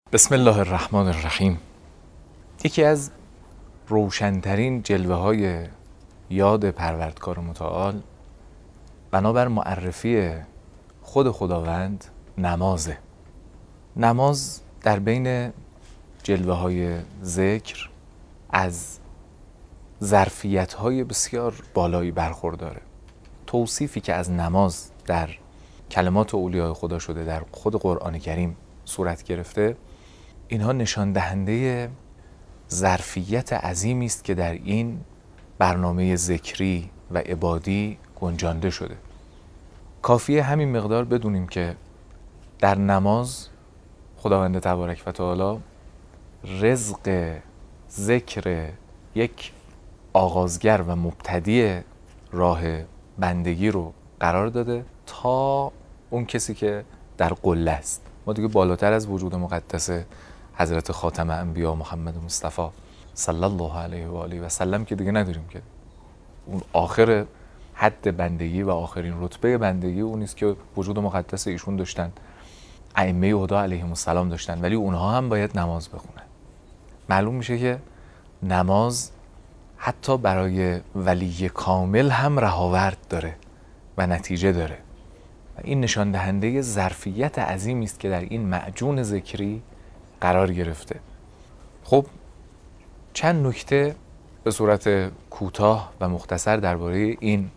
بسم الله الرحمن الرحیم. یکی از روشنترین جلوه های یاد پروردگار متعال بنابر معرفی خود خداوند نمازه. نماز در بین جلوه های ذکر از ظرفیت های بسیار بالایی برخورداره. توصیفی که از نماز در کلمات اولیای خدا شده، در خود قرآن کریم صورت گرفته، اینها نشان دهنده ظرفیت عظیمی است که در این برنامه ذکری و عبادی گنجانده شده. کافیه همین مقدار بدونیم که در نماز خداوند تبارک و تعالی رزق ذکر یک آغازگر و مبتدی راه بندگی رو قرار داده تا اون کسی که در قله است. ما دیگه بالاتر از وجود مقدس حضرت خاتم انبیا محمد مصطفی صلی الله علیه و آله و سلم که دیگه نداریم، که اون آخر حد بندگی و آخرین رتبه بندگی اون است که وجود مقدس ایشون داشتن، ائمه هدی علیهم السلام داشتن، ولی اونها هم باید نماز بخونن. معلوم میشه که نماز حتی برای ولی کامل هم رهاورد داره و نتیجه داره. این نشان دهنده ظرفیت عظیمی است که در این معجون ذکری قرار گرفته. خب چند نکته به صورت کوتاه و مختصر درباره این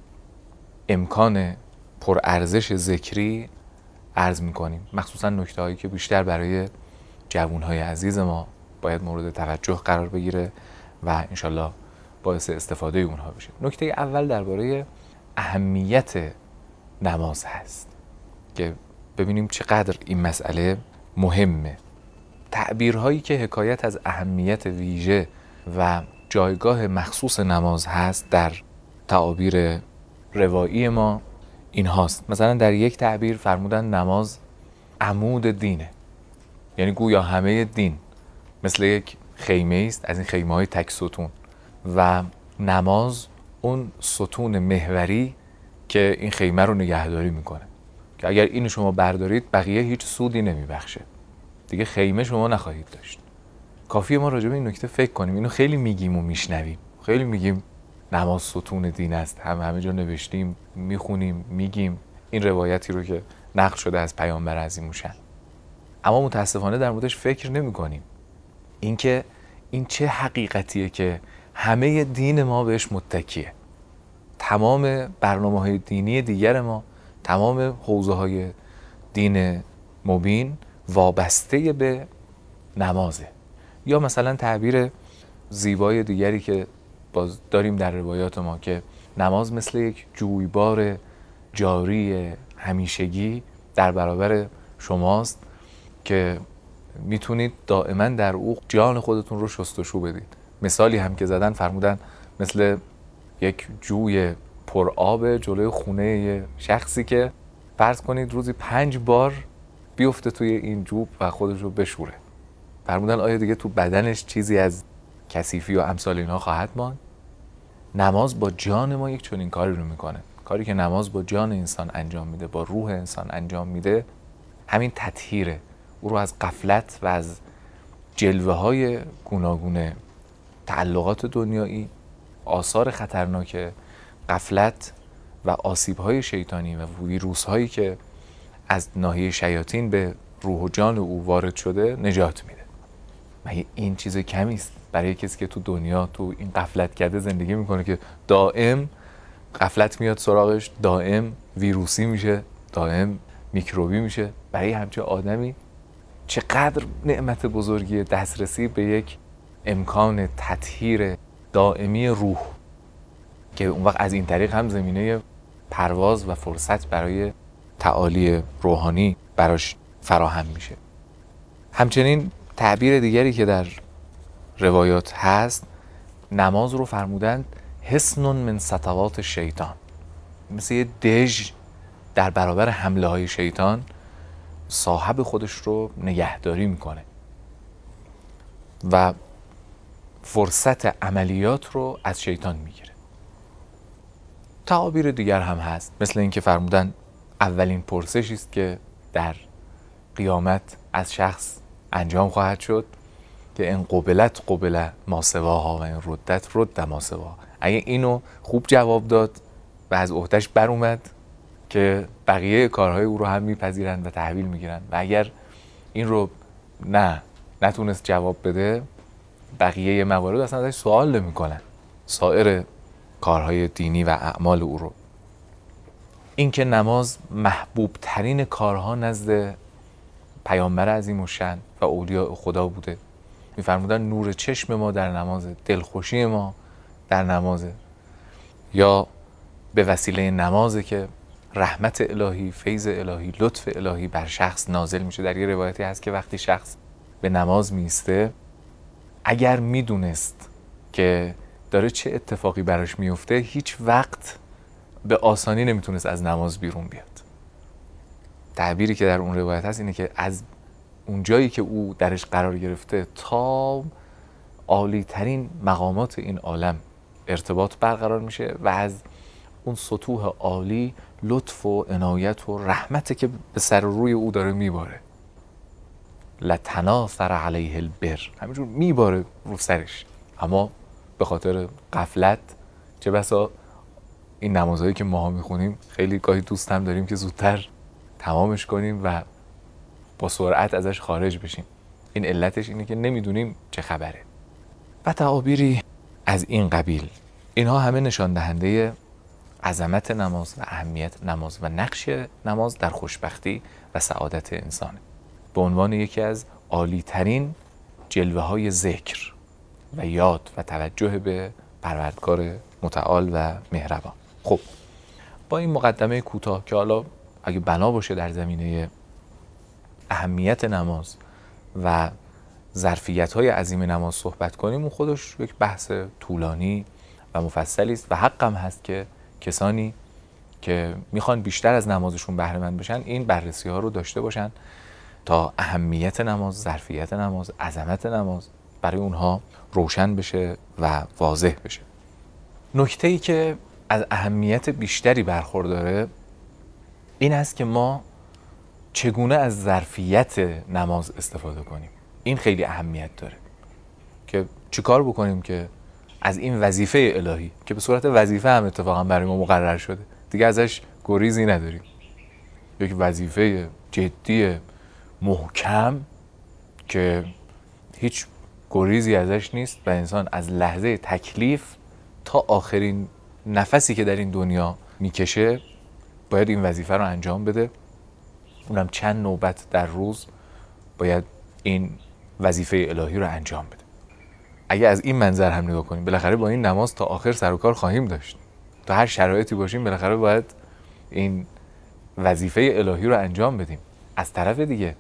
امکان پرارزش ذکری عرض می‌کنیم، مخصوصا نکته‌هایی که بیشتر برای جوان‌های عزیز ما باید مورد توجه قرار بگیره و انشالله باعث استفاده اونها بشه. نکته اول درباره اهمیت نماز هست که ببینیم چقدر این مسئله مهمه. تعبیرهایی که حکایت از اهمیت ویژه و جایگاه مخصوص نماز هست در تعابیر روایی ما این هاست. مثلا در یک تعبیر فرمودن نماز عمود دینه، یعنی گویا همه دین مثل یک خیمه است از این خیمه های تک ستون و نماز اون ستون محوری که این خیمه رو نگهداری میکنه، که اگر اینو شما بردارید بقیه هیچ سودی نمیبخشه، دیگه خیمه شما نخواهید داشت. کافیه ما راجع به این نکته فکر کنیم. اینو خیلی میگیم و میشنویم، خیلی میگیم نماز ستون دین است، همه جا نوشتیم، میخونیم، میگیم این روایتی رو که نقل شده از پیامبر عظیم‌الشأن، اما متاسفانه در موردش فکر نمی‌کنیم. اینکه این چه حقیقتیه که همه دین ما بهش متکیه. تمام برنامه‌های دینی دیگر ما، تمام حوزه‌های دین مبین وابسته به نمازه. یا مثلا تعبیر زیبای دیگری که باز داریم در روایات ما که نماز مثل یک جویبار جاری همیشگی در برابر شماست که میتونید دائما در او جان خودتون رو شستشو بدید. مثالی هم که زدن فرمودن مثل یک جوی پر آب جلوی خونه شخصی که فرض کنید روزی 5 بار بیفته توی این جوب و خودش رو بشوره. فرمودن آیا دیگه تو بدنش چیزی از کثیفی و امثال اینها خواهد ماند؟ نماز با جان ما یک چنین کاری رو میکنه. کاری که نماز با جان انسان انجام میده، با روح انسان انجام میده، همین تطهیره. او رو از غفلت و از جلوه های گوناگون تعلقات دنیایی، آثار خطرناک غفلت و آسیب های شیطانی و ویروس هایی که از ناحیه شیاطین به روح و جان او وارد شده نجات میده. مگه این چیز کمی است برای کسی که تو دنیا تو این غفلت کرده زندگی میکنه که دائم غفلت میاد سراغش، دائم ویروسی میشه، دائم میکروبی میشه؟ برای همچین آدمی چقدر نعمت بزرگی دسترسی به یک امکان تطهیر دائمی روح که اون وقت از این طریق هم زمینه پرواز و فرصت برای تعالی روحانی براش فراهم میشه. همچنین تعبیر دیگری که در روایات هست، نماز رو فرمودند حصن من سطوات شیطان، مثل یه دژ در برابر حمله های شیطان صاحب خودش رو نگهداری میکنه و فرصت عملیات رو از شیطان میگیره. تعابیر دیگر هم هست، مثل این که فرمودن اولین پرسشی است که در قیامت از شخص انجام خواهد شد که ان قبلت قبل ما سواها و این ردت رد ما سواها. اگه اینو خوب جواب داد و از عهدهش بر اومد که بقیه کارهای او رو هم میپذیرن و تحویل میگیرن، و اگر این رو نتونست جواب بده، بقیه موارد اصلا ازش سوال نمیکنن، سایر کارهای دینی و اعمال او رو. این که نماز محبوب ترین کارها نزد پیامبر عظیم الشأن و اولیاء خدا بوده. میفرمودن نور چشم ما در نماز، دلخوشی ما در نمازه، یا به وسیله نمازه که رحمت الهی، فیض الهی، لطف الهی بر شخص نازل میشه. در یه روایتی هست که وقتی شخص به نماز میسته، اگر میدونست که داره چه اتفاقی براش میفته، هیچ وقت به آسانی نمیتونست از نماز بیرون بیاد. تعبیری که در اون روایت هست اینه که از اون جایی که او درش قرار گرفته تا عالی ترین مقامات این عالم ارتباط برقرار میشه و از اون سطوح عالی لطف و عنایت و رحمت که به سر روی او داره میباره. لتناثر علیه البر، همینجور میباره رو سرش، اما به خاطر غفلت، چه بسا این نمازهایی که ماها میخونیم خیلی گاهی دوست هم داریم که زودتر تمامش کنیم و با سرعت ازش خارج بشیم. این علتش اینه که نمیدونیم چه خبره. و تعابیری از این قبیل، اینها همه نشان دهنده عظمت نماز و اهمیت نماز و نقش نماز در خوشبختی و سعادت انسانه، به عنوان یکی از عالی ترین جلوه های ذکر و یاد و توجه به پروردگار متعال و مهربان. خب با این مقدمه کوتاه که حالا اگه بنا باشه در زمینه اهمیت نماز و ظرفیت‌های عظیم نماز صحبت کنیم، اون خودش یک بحث طولانی و مفصلی است و حقم هست که کسانی که میخوان بیشتر از نمازشون بهره مند بشن این بررسی‌ها رو داشته باشن تا اهمیت نماز، ظرفیت نماز، عظمت نماز برای اونها روشن بشه و واضح بشه. نکته‌ای که از اهمیت بیشتری برخورداره این است که ما چگونه از ظرفیت نماز استفاده کنیم. این خیلی اهمیت داره که چیکار بکنیم که از این وظیفه الهی که به صورت وظیفه هم اتفاقا برای ما مقرر شده، دیگه ازش گریزی نداریم، یک وظیفه جدی محکم که هیچ گریزی ازش نیست و انسان از لحظه تکلیف تا آخرین نفسی که در این دنیا میکشه باید این وظیفه رو انجام بده. اونم چند نوبت در روز باید این وظیفه الهی رو انجام بده. اگه از این منظر هم نگاه کنیم، بالاخره با این نماز تا آخر سر و کار خواهیم داشت. تا هر شرایطی باشیم بالاخره باید این وظیفه الهی رو انجام بدیم. از طرف دیگه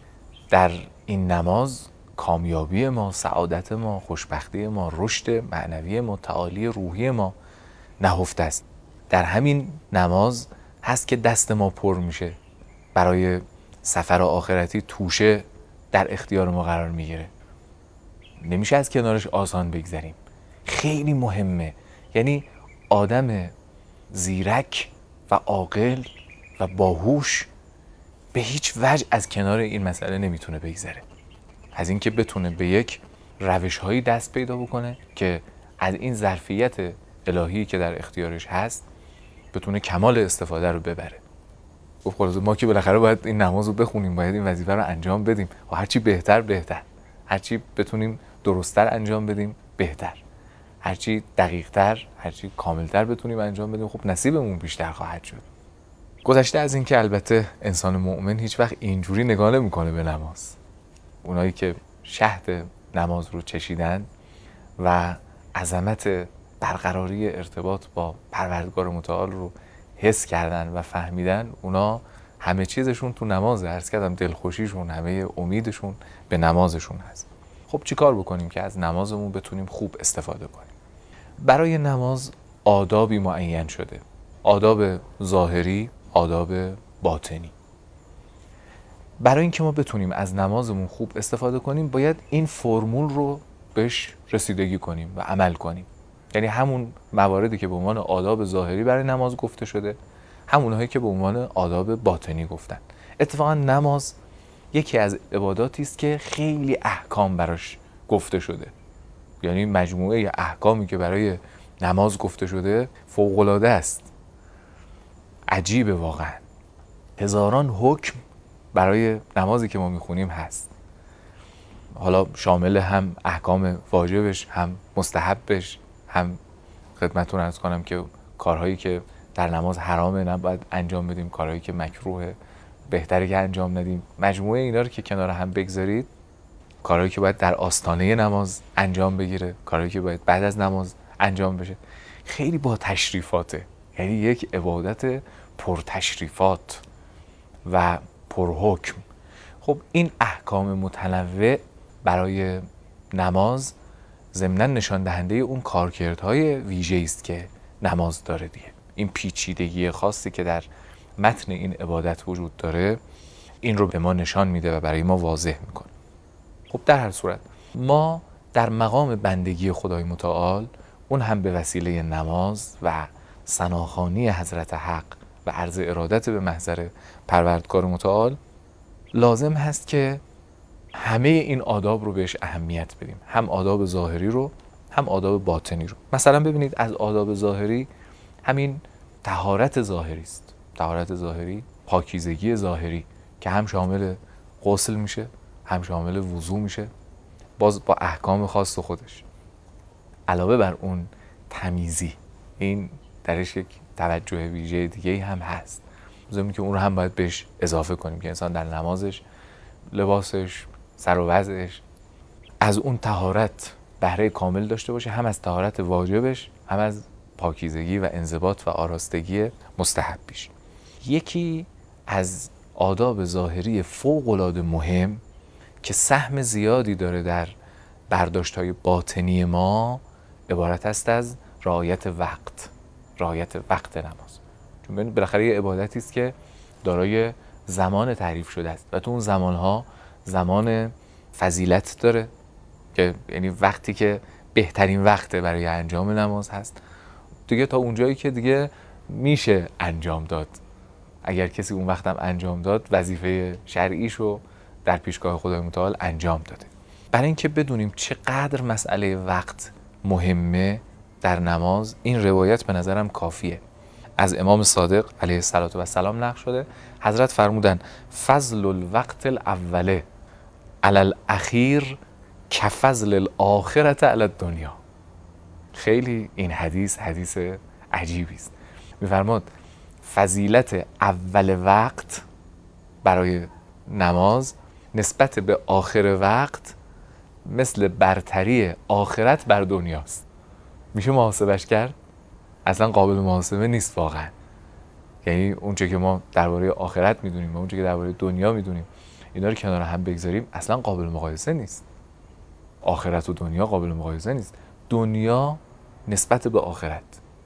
در این نماز کامیابی ما، سعادت ما، خوشبختی ما، رشد معنوی ما، تعالی روحی ما نهفته است. در همین نماز هست که دست ما پر میشه، برای سفر آخرتی توشه در اختیار ما قرار میگیره، نمیشه از کنارش آسان بگذریم، خیلی مهمه. یعنی آدم زیرک و عاقل و باهوش به هیچ وجه از کنار این مسئله نمیتونه بگذره، از اینکه بتونه به یک روش‌هایی دست پیدا بکنه که از این ظرفیت الهی که در اختیارش هست بتونه کمال استفاده رو ببره. خلاص ما که بالاخره باید این نماز رو بخونیم، باید این وظیفه رو انجام بدیم و هرچی بهتر، هرچی بتونیم درست‌تر انجام بدیم بهتر، هرچی دقیق‌تر، هرچی کامل‌تر بتونیم انجام بدیم، خب نصیبمون بیشتر خواهد شد. گذشته از این که البته انسان مؤمن هیچ وقت اینجوری نگاه نمی‌کنه به نماز. اونایی که شهد نماز رو چشیدن و عظمت برقراری ارتباط با پروردگار متعال رو حس کردن و فهمیدن، اونا همه چیزشون تو نمازه. عرض کردم دلخوشیشون، همه امیدشون به نمازشون هست. خب چی کار بکنیم که از نمازمون بتونیم خوب استفاده کنیم؟ برای نماز آدابی معین شده، آداب ظاهری، آداب باطنی. برای اینکه ما بتونیم از نمازمون خوب استفاده کنیم باید این فرمول رو بهش رسیدگی کنیم و عمل کنیم. یعنی همون مواردی که به عنوان آداب ظاهری برای نماز گفته شده، همونهایی که به عنوان آداب باطنی گفتن. اتفاقا نماز یکی از عباداتی است که خیلی احکام براش گفته شده. یعنی مجموعه احکامی که برای نماز گفته شده فوق‌العاده است. عجیبه واقعا. هزاران حکم برای نمازی که ما میخونیم هست. حالا شامل هم احکام واجبش، هم مستحبش، هم خدمتتون عرض کنم که کارهایی که در نماز حرامه نباید انجام بدیم، کارهایی که مکروهه بهتره که انجام ندیم. مجموعه اینا رو که کنار هم بگذارید، کارهایی که باید در آستانه نماز انجام بگیره، کارهایی که باید بعد از نماز انجام بشه، خیلی با تشریفاته. یعنی یک عبادت پر تشریفات و پر حکم. خب این احکام متنوع برای نماز ضمناً نشان دهنده اون کارکردهای ویژه‌ای است که نماز داره دیگه. این پیچیدگی خاصی که در متن این عبادت وجود داره این رو به ما نشان میده و برای ما واضح میکنه. خب در هر صورت ما در مقام بندگی خدای متعال، اون هم به وسیله نماز و ثناخوانی حضرت حق و عرض ارادت به محضر پروردگار متعال، لازم هست که همه این آداب رو بهش اهمیت بدیم، هم آداب ظاهری رو هم آداب باطنی رو. مثلا ببینید از آداب ظاهری همین طهارت ظاهری است. طهارت ظاهری، پاکیزگی ظاهری که هم شامل غسل میشه، هم شامل وضو میشه، باز با احکام خاص خودش. علاوه بر اون تمیزی، این درش یک توجه ویژه دیگه هم هست، لازمه که اون رو هم باید بهش اضافه کنیم که انسان در نمازش، لباسش، سر و وضعش از اون طهارت بهره کامل داشته باشه، هم از طهارت واجبش، هم از پاکیزگی و انضباط و آراستگی مستحبیش. یکی از آداب ظاهری فوق‌العاده مهم که سهم زیادی داره در برداشت‌های باطنی ما، عبارت است از رعایت وقت نماز. چون ببینید بالاخره یه عبادتی است که دارای زمان تعریف شده است و تو اون زمانها زمان فضیلت داره که یعنی وقتی که بهترین وقت برای انجام نماز هست دیگه، تا اونجایی که دیگه میشه انجام داد. اگر کسی اون وقتم انجام داد، وظیفه شرعیشو در پیشگاه خدای متعال انجام داده. برای اینکه بدونیم چقدر مسئله وقت مهمه در نماز، این روایت به نظرم کافیه. از امام صادق علیه السلام نقل شده، حضرت فرمودن فضل الوقت الاوله علی الاخیر کفضل الاخرة علی الدنیا. خیلی این حدیث عجیبی است. میفرماد فضیلت اول وقت برای نماز نسبت به آخر وقت مثل برتری آخرت بر دنیاست. میشه محاسبش کرد؟ اصلا قابل محاسبه نیست واقعا. یعنی اونچه که ما درباره آخرت میدونیم و اونچه که درباره دنیا میدونیم، اینا رو کنار هم بگذاریم، اصلا قابل مقایسه نیست. آخرت و دنیا قابل مقایسه نیست. دنیا نسبت به آخرت،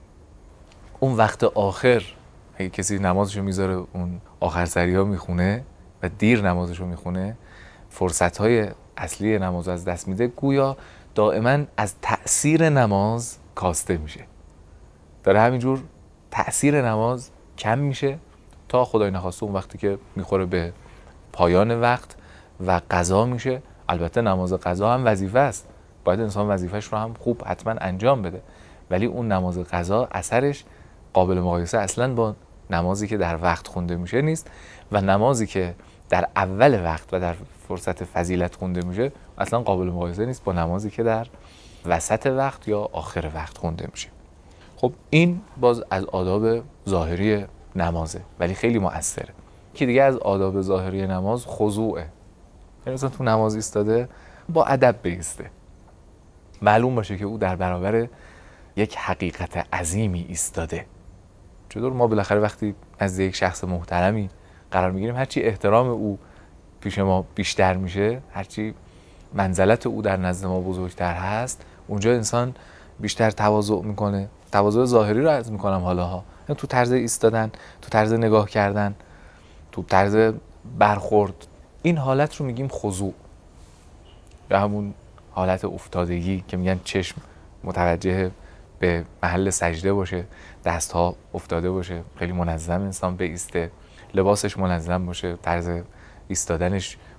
اون وقت آخر، اگه کسی نمازشو میذاره اون آخر سری ها میخونه و دیر نمازشو میخونه، فرصتهای اصلی نماز از دست میده، گویا دائما از تأثیر نماز کاسته میشه. داره همینجور تأثیر نماز کم میشه تا خدای نخواسته اون وقتی که میخوره به پایان وقت و قضا میشه. البته نماز قضا هم وظیفه است، باید انسان وظیفهش رو هم خوب حتما انجام بده، ولی اون نماز قضا اثرش قابل مقایسه اصلا با نمازی که در وقت خونده میشه نیست، و نمازی که در اول وقت و در فرصت فضیلت خونده میشه اصلا قابل مقایسه نیست با نمازی که در وسط وقت یا آخر وقت خونده میشه. خب این باز از آداب ظاهری نمازه، ولی خیلی مؤثره. که دیگه از آداب ظاهری نماز خضوعه. یعنی مثلا تو نماز ایستاده با ادب بایسته، معلوم باشه که او در برابر یک حقیقت عظیمی ایستاده. چطور ما بالاخره وقتی از یک شخص محترمی قرار میگیریم، هرچی احترام او پیش ما بیشتر میشه، هرچی منزلت او در نزد ما بزرگتر هست، اونجا انسان بیشتر تواضع میکنه. تواضع ظاهری رو عرض میکنم حالاها، یعنی تو طرز ایستادن، تو طرز نگاه کردن، تو طرز برخورد، این حالت رو میگیم خضوع. به همون حالت افتادگی که میگن چشم متوجه به محل سجده باشه، دستها افتاده باشه، خیلی منظم انسان بایسته، لباسش منظم باشه، طرز ایستادنش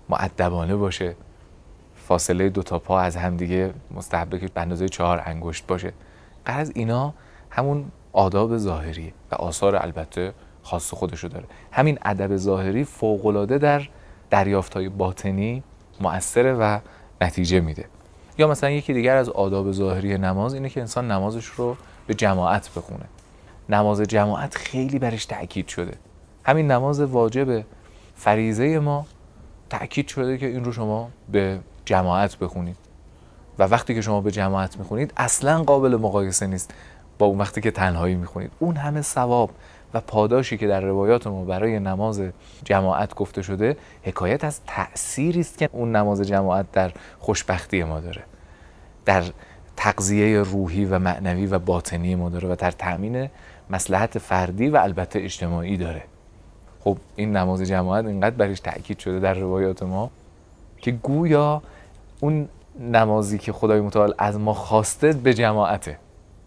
مؤدبانه باشه، فاصله 2 تا پا از همدیگه مستحبه که به اندازه 4 انگشت باشه. غرض اینا همون آداب ظاهریه و آثار البته خاص خودشو داره. همین ادب ظاهری فوق‌العاده در دریافت‌های باطنی مؤثره و نتیجه میده. یا مثلا یکی دیگر از آداب ظاهری نماز اینه که انسان نمازش رو به جماعت بخونه. نماز جماعت خیلی برش تأکید شده. همین نماز واجب فریضه ما تأکید شده که این رو شما به جماعت بخونید و وقتی که شما به جماعت میخونید اصلا قابل مقایسه نیست با اون وقتی که تنهایی میخونید. اون همه ثواب و پاداشی که در روایات ما برای نماز جماعت گفته شده حکایت از تأثیری است که اون نماز جماعت در خوشبختی ما داره، در تغذیه روحی و معنوی و باطنی ما داره و در تأمین مصلحت فردی و البته اجتماعی داره. خب این نماز جماعت اینقدر برش تأکید شده در روایات ما که گویا اون نمازی که خدای متعال از ما خواسته به جماعته.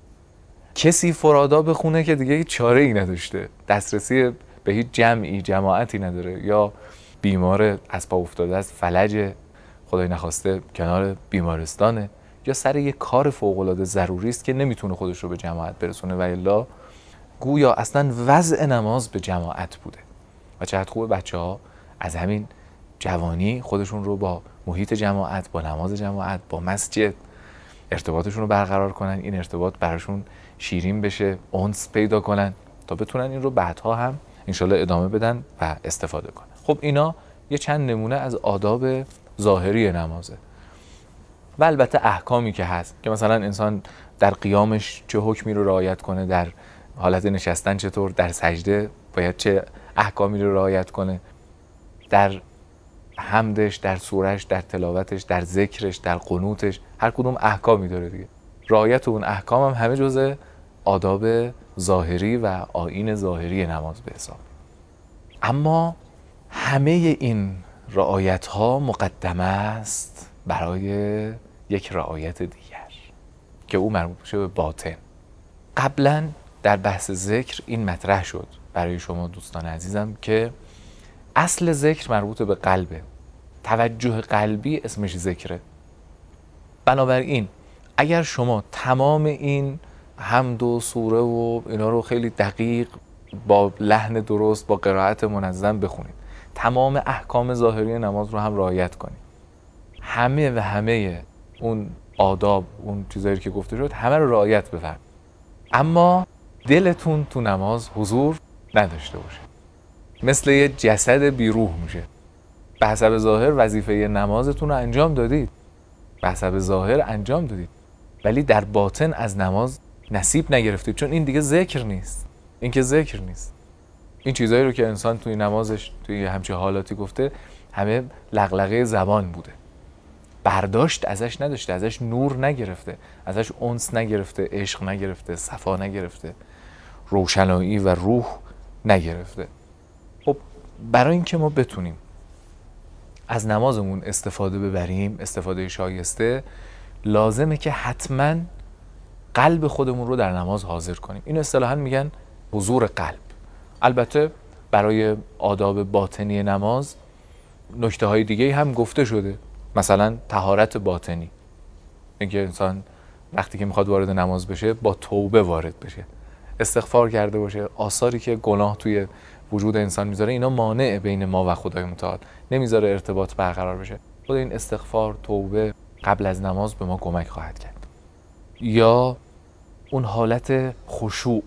کسی فرادا بخونه که دیگه هیچ چاره ای نداشته، دسترسی به هیچ جماعتی نداره، یا بیمار از پا افتاده است، فلج خدای نخواسته کنار بیمارستانه، یا سر یک کار فوق‌العاده ضروری است که نمیتونه خودش رو به جماعت برسونه و الا گویا اصلا وضع نماز به جماعت بوده. و چقدر خوبه بچه‌ها از همین جوانی خودشون رو با محیط جماعت، با نماز جماعت، با مسجد ارتباطشون رو برقرار کنن، این ارتباط براشون شیرین بشه، انس پیدا کنن تا بتونن این رو بعدها هم انشالله ادامه بدن و استفاده کنن. خب اینا یه چند نمونه از آداب ظاهری نمازه و البته احکامی که هست که مثلا انسان در قیامش چه حکمی رو رعایت کنه، در حالت نشستن چطور، در سجده باید چه احکامی رو رعایت کنه، در حمدش، در سورش، در تلاوتش، در ذکرش، در قنوتش، هر کدوم احکامی داره دیگه. رعایت اون احکام هم همه جزء آداب ظاهری و آیین ظاهری نماز به حساب. اما همه این رعایت ها مقدمه است برای یک رعایت دیگر که او مربوط میشه به باطن. قبلا در بحث ذکر این مطرح شد برای شما دوستان عزیزم که اصل ذکر مربوط به قلبه، توجه قلبی اسمش ذکره. بنابراین اگر شما تمام این حمد و سوره و اینا رو خیلی دقیق با لحن درست با قرائت منظم بخونید، تمام احکام ظاهری نماز رو هم رعایت کنید، همه اون آداب، اون چیزایی که گفته شد همه رو رعایت بفرمایید، اما دلتون تو نماز حضور نداشته باشه، مثل یه جسد بی روح میشه. به حسب ظاهر وظیفه نمازتون رو انجام دادید، به حسب ظاهر انجام دادید، ولی در باطن از نماز نصیب نگرفتید، چون این دیگه ذکر نیست. این که ذکر نیست. این چیزایی رو که انسان توی نمازش توی همچین حالاتی گفته همه لغلغه زبان بوده، برداشت ازش نداشته، ازش نور نگرفته، ازش انس نگرفته، عشق نگرفته، صفا نگرفته، روشنایی و روح نگرفته. خب برای اینکه ما بتونیم از نمازمون استفاده ببریم، استفاده شایسته، لازمه که حتما قلب خودمون رو در نماز حاضر کنیم. این اصطلاحاً میگن حضور قلب. البته برای آداب باطنی نماز نکته های دیگه هم گفته شده، مثلا طهارت باطنی، اینکه انسان وقتی که میخواد وارد نماز بشه با توبه وارد بشه، استغفار کرده باشه، آثاری که گناه توی وجود انسان میذاره اینا مانع بین ما و خدای متعال، نمیذاره ارتباط برقرار بشه. خود این استغفار، توبه قبل از نماز به ما کمک خواهد کرد. یا اون حالت خشوع،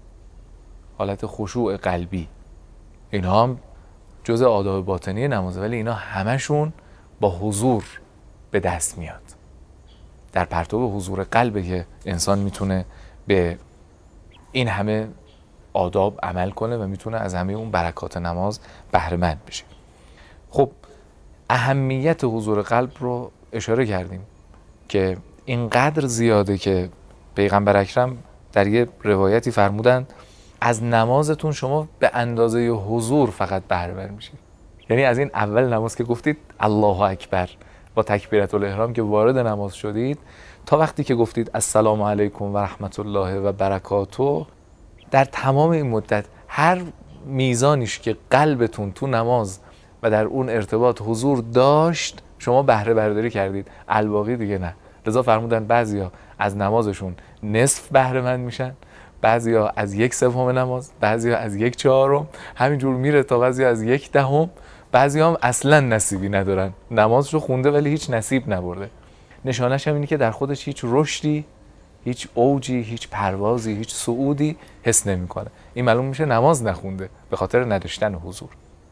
حالت خشوع قلبی، اینها هم جزء آداب باطنی نمازه، ولی اینا همشون با حضور به دست میاد. در پرتو حضور قلبه که انسان میتونه به این همه آداب عمل کنه و میتونه از همه اون برکات نماز بهره مند بشه. خب اهمیت حضور قلب رو اشاره کردیم که اینقدر زیاده که پیغمبر اکرم در یه روایتی فرمودند از نمازتون شما به اندازه حضور فقط بهره مند میشید. یعنی از این اول نماز که گفتید الله اکبر با تکبیرت الاحرام که وارد نماز شدید تا وقتی که گفتید السلام علیکم و رحمت الله و برکاته، در تمام این مدت هر میزانیش که قلبتون تو نماز و در اون ارتباط حضور داشت، شما بهره برداری کردید، الباقی دیگه نه. لذا فرمودن بعضیا از نمازشون نصف بهره مند میشن، بعضیا از 1/3 نماز، بعضیا از 1/4، همینجور میره تا بعضیا از 1/10، بعضیا هم اصلا نصیبی ندارن، نمازشو خونده ولی هیچ نصیب نبرده. نشانش هم اینه که در خودش هیچ رشدی، هیچ اوجی، هیچ پروازی، هیچ صعودی حس نمیکنه. این معلوم میشه نماز نخونده به خاطر نداشتن حضور.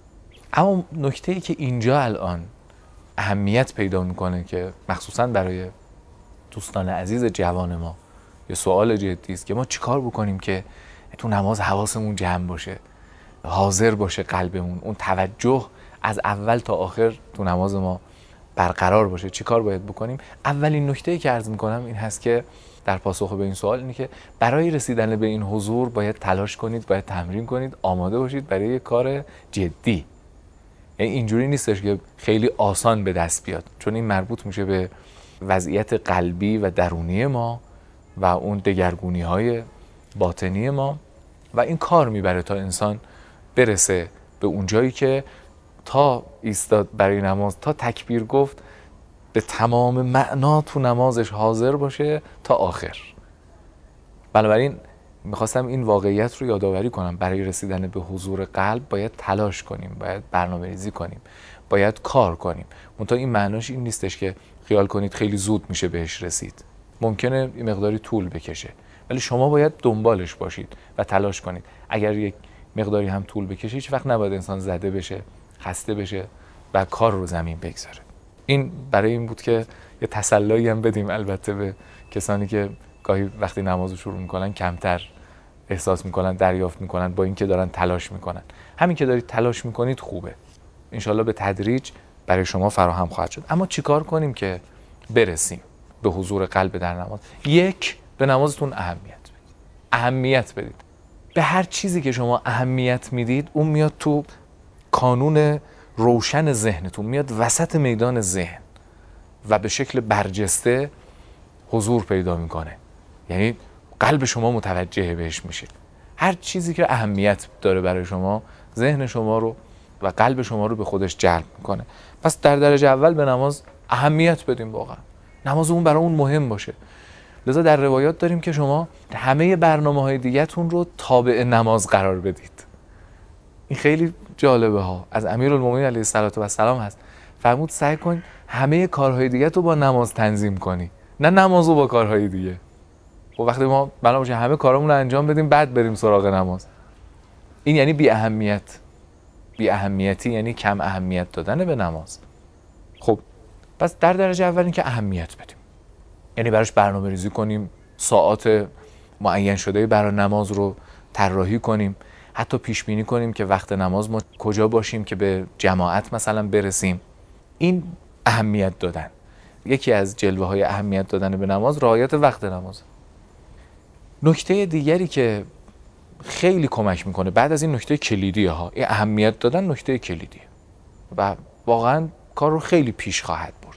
اما نکته‌ای که اینجا الان اهمیت پیدا میکنه که مخصوصا برای دوستان عزیز جوان ما یه سوال جدی است که ما چیکار بکنیم که تو نماز حواسمون جمع باشه، حاضر باشه قلبمون، اون توجه از اول تا آخر تو نماز ما برقرار باشه. چیکار باید بکنیم؟ اولین نکته‌ای که عرض میکنم این هست که در پاسخ به این سوال اینه که برای رسیدن به این حضور باید تلاش کنید، باید تمرین کنید، آماده باشید برای یک کار جدی. یعنی اینجوری نیستش که خیلی آسان به دست بیاد، چون این مربوط میشه به وضعیت قلبی و درونی ما و اون دگرگونی‌های باطنی ما و این کار میبره تا انسان برسه به اون جایی که تا ایستاد برای نماز، تا تکبیر گفت، به تمام معنا تو نمازش حاضر باشه تا آخر. بنابراین میخواستم این واقعیت رو یادآوری کنم. برای رسیدن به حضور قلب باید تلاش کنیم، باید برنامه‌ریزی کنیم، باید کار کنیم. منتها این معناش این نیستش که خیال کنید خیلی زود میشه بهش رسید. ممکنه این مقداری طول بکشه، ولی شما باید دنبالش باشید و تلاش کنید. اگر یک مقداری هم طول بکشه، هیچ وقت نباید انسان زده بشه، خسته بشه و کار رو زمین بگذاره. این برای این بود که یه تسلایی هم بدیم البته به کسانی که گاهی وقتی نماز رو شروع میکنن کمتر احساس میکنن، دریافت میکنن، با اینکه دارن تلاش میکنن. همین که دارید تلاش میکنید خوبه، انشالله به تدریج برای شما فراهم خواهد شد. اما چیکار کنیم که برسیم به حضور قلب در نماز؟ یک، به نمازتون اهمیت بدید. به هر چیزی که شما اهمیت میدید اون میاد تو کانون روشن ذهنتون، میاد وسط میدان ذهن و به شکل برجسته حضور پیدا میکنه. یعنی قلب شما متوجه بهش میشه. هر چیزی که اهمیت داره برای شما، ذهن شما رو و قلب شما رو به خودش جلب میکنه. پس در درجه اول به نماز اهمیت بدیم، واقعا نماز اون برای اون مهم باشه. لذا در روایات داریم که شما همه برنامه‌های دیگه‌تون رو تابع نماز قرار بدید. این خیلی جالبه ها. از امیرالمومنین علیه السلام هست، فرمود سعی کن همه کارهای دیگه تو با نماز تنظیم کنی، نه نمازو با کارهای دیگه. و وقتی ما بنا باشه همه کارامون رو انجام بدیم بعد بریم سراغ نماز، این یعنی بی اهمیتی، یعنی کم اهمیت دادن به نماز. خب پس در درجه اول این که اهمیت بدیم، یعنی براش برنامه ریزی کنیم، ساعات معین شده برای نماز رو طراحی کنیم، حتی پیش بینی کنیم که وقت نماز ما کجا باشیم که به جماعت مثلا برسیم. این اهمیت دادن. یکی از جلوه های اهمیت دادن به نماز رعایت وقت نماز. نکته دیگری که خیلی کمک میکنه بعد از این نکته کلیدیه ها، این اهمیت دادن نکته کلیدیه و واقعا کار رو خیلی پیش خواهد برد.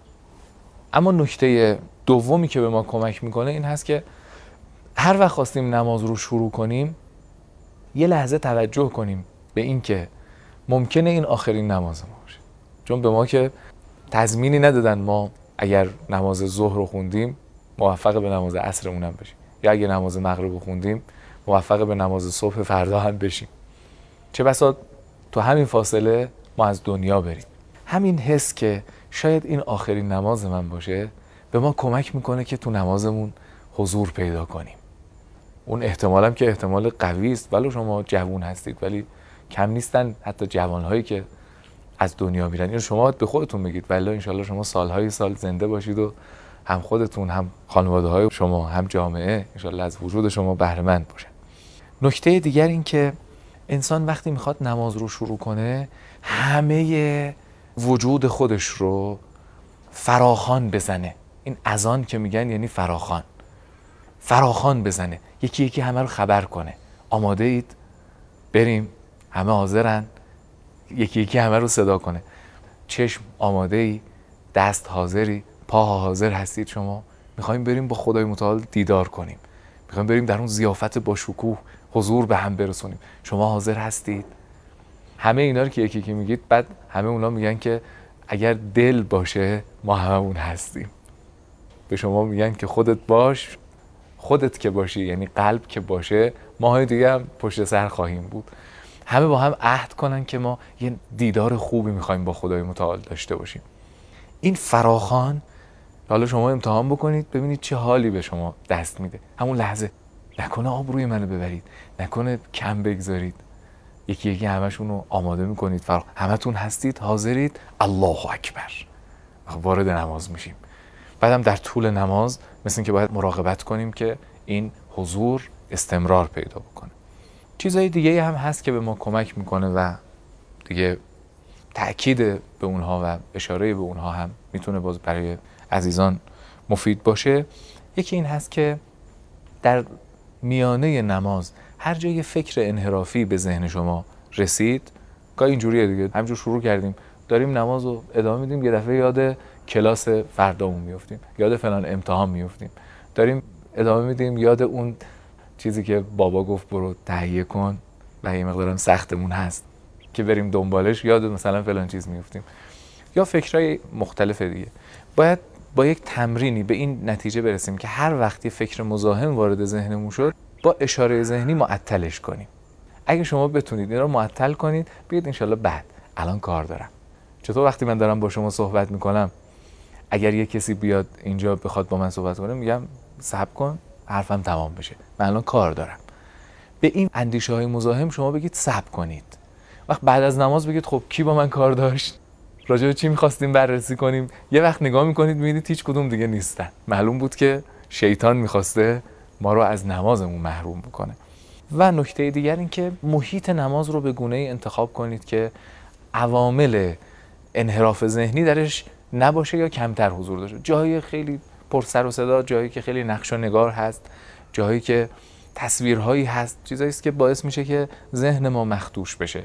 اما نکته دومی که به ما کمک میکنه این هست که هر وقت خواستیم نماز رو شروع کنیم یه لحظه توجه کنیم به این که ممکنه این آخرین نماز ما باشه. چون به ما که تضمینی ندادن ما اگر نماز ظهر رو خوندیم موفق به نماز عصرمون هم بشیم، یا اگر نماز مغرب رو خوندیم موفق به نماز صبح فردا هم بشیم. چه بسا تو همین فاصله ما از دنیا بریم. همین حس که شاید این آخرین نماز من باشه به ما کمک میکنه که تو نمازمون حضور پیدا کنیم. اون احتمالم که احتمال قوی است، ولی شما جوان هستید، ولی کم نیستن حتی جوانهایی که از دنیا میرن. اینو شما به خودتون بگید، ولی انشالله شما سالهای سال زنده باشید و هم خودتون، هم خانواده های شما، هم جامعه انشالله از وجود شما بهره مند باشن. نکته دیگر این که انسان وقتی میخواد نماز رو شروع کنه همه وجود خودش رو فراخوان بزنه. این اذان که میگن یعنی فراخوان بزنه، یکی یکی همه رو خبر کنه. آماده اید؟ بریم؟ همه حاضرن؟ یکی یکی همه رو صدا کنه. چشم آماده ای؟ دست حاضری؟ پا حاضر هستید شما؟ میخوایم بریم با خدای متعال دیدار کنیم، میخوایم بریم در اون ضیافت با شکوه حضور به هم برسونیم. شما حاضر هستید؟ همه اینا رو که یکی که میگید، بعد همه اونا میگن که اگر دل باشه ما هممون هستیم. به شما میگن که خودت باش، خودت که باشی یعنی قلب که باشه، ماهای دیگه هم پشت سر خواهیم بود. همه با هم عهد کنن که ما یه دیدار خوبی میخوایم با خدای متعال داشته باشیم. این فراخوان حالا شما امتحان بکنید ببینید چه حالی به شما دست میده. همون لحظه نکنه آبروی منو ببرید، نکنه کم بگذارید. یکی یکی همشون رو آماده میکنید، همتون هستید، حاضرید، الله اکبر، وارد نماز میشیم. بعدم در طول نماز مثل که باید مراقبت کنیم که این حضور استمرار پیدا بکنه. چیزهای دیگه هم هست که به ما کمک میکنه و دیگه تأکید به اونها و اشاره به اونها هم میتونه باز برای عزیزان مفید باشه. یکی این هست که در میانه نماز هر جای فکر انحرافی به ذهن شما رسید، گاهی اینجوریه دیگه، همینجور شروع کردیم داریم نماز رو ادامه میدیم، یه دفعه یاد کلاس فردامون میفتیم، یاد فلان امتحان میفتیم، داریم ادامه میدیم یاد اون چیزی که بابا گفت برو تهیه کن و یه مقدارم سختمون هست که بریم دنبالش، یاد مثلا فلان چیز میفتیم، یا فکرهای مختلف دیگه. باید با یک تمرینی به این نتیجه برسیم که هر وقتی فکر مزاحم وارد ذهنمون شد با اشاره ذهنی معطلش کنیم. اگه شما بتونید این رو معطل کنید، بگید انشالله بعد، الان کار دارم. چطور وقتی من دارم با شما صحبت میکنم اگر یه کسی بیاد اینجا بخواد با من صحبت کنه میگم صبر کن حرفم تمام بشه، من الان کار دارم. به این اندیشه های مزاحم شما بگید صبر کنید. وقت بعد از نماز بگید خب کی با من کار داشت، راجع به چی می‌خواستیم بررسی کنیم. یه وقت نگاه می‌کنید می‌بینید هیچ کدوم دیگه نیستن. معلوم بود که شیطان می‌خواسته ما رو از نمازمون محروم بکنه. و نکته دیگر این که محیط نماز رو به گونه‌ای انتخاب کنید که عوامل انحراف ذهنی درش نباشه یا کمتر حضور داشته. جایی خیلی پر سر و صدا، جایی که خیلی نقش و نگار هست، جایی که تصویرهایی هست، چیزایی است که باعث میشه که ذهن ما مخدوش بشه.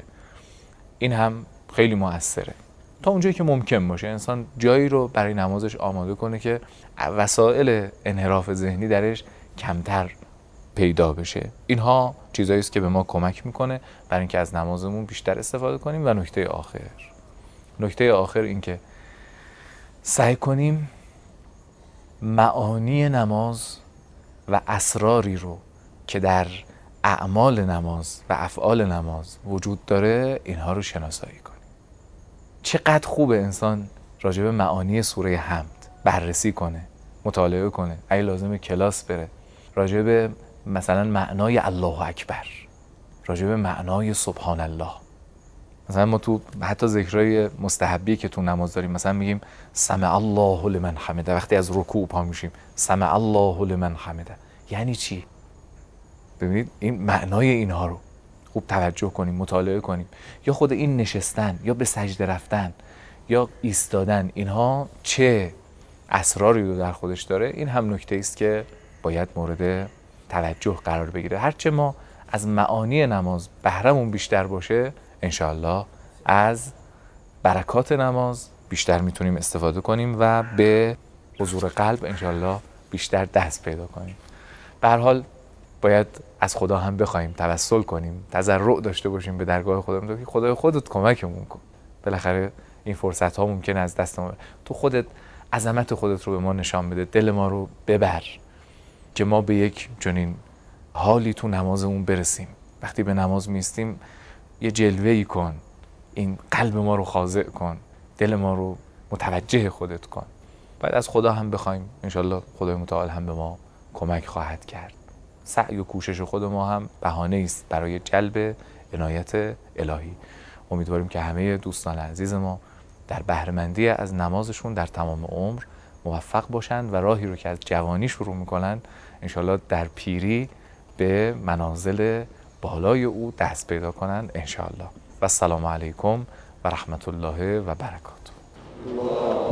این هم خیلی مؤثره. تا اونجایی که ممکن باشه انسان جایی رو برای نمازش آماده کنه که وسایل انحراف ذهنی درش کمتر پیدا بشه. اینها چیزایی است که به ما کمک میکنه برای اینکه از نمازمون بیشتر استفاده کنیم. و نکته آخر این که سعی کنیم معانی نماز و اسراری رو که در اعمال نماز و افعال نماز وجود داره اینها رو شناسایی کنیم. چقدر خوبه انسان راجع به معانی سوره حمد بررسی کنه، مطالعه کنه، اگه لازمه کلاس بره، راجع به مثلا معنای الله اکبر، راجع به معنای سبحان الله. مثلا ما تو حتی ذکرای مستحبی که تو نماز داریم مثلا میگیم سمع الله لمن حمده، وقتی از رکوع پا میشیم سمع الله لمن حمده، یعنی چی؟ ببینید این معنای اینها رو خوب توجه کنیم، مطالعه کنیم. یا خود این نشستن یا به سجده رفتن یا ایستادن، اینها چه اسراری رو در خودش داره، این هم نکته است که باید مورد توجه قرار بگیره. هرچه ما از معانی نماز بهرمون بیشتر باشه انشاءالله از برکات نماز بیشتر میتونیم استفاده کنیم و به حضور قلب انشاءالله بیشتر دست پیدا کنیم. به هر حال باید از خدا هم بخوایم، توسل کنیم، تضرع داشته باشیم به درگاه خدا که خدای خودت کمکمون کن. بالاخره این فرصت ها ممکنه از دست ما، تو خودت عظمت خودت رو به ما نشان بده، دل ما رو ببر که ما به یک چنین حالی تو نمازمون برسیم. وقتی به نماز میستیم یه جلوه‌ای کن، این قلب ما رو خاضع کن، دل ما رو متوجه خودت کن. باید از خدا هم بخوایم، انشالله خدای متعال هم به ما کمک خواهد کرد. سعی و کوشش خود ما هم بهانه است برای جلب عنایت الهی. امیدواریم که همه دوستان عزیز ما در بهره‌مندی از نمازشون در تمام عمر موفق باشند و راهی رو که از جوانی شروع میکنن انشالله در پیری به منازل بالای او دست پیدا کنند انشالله. و السلام علیکم و رحمت الله و برکاته.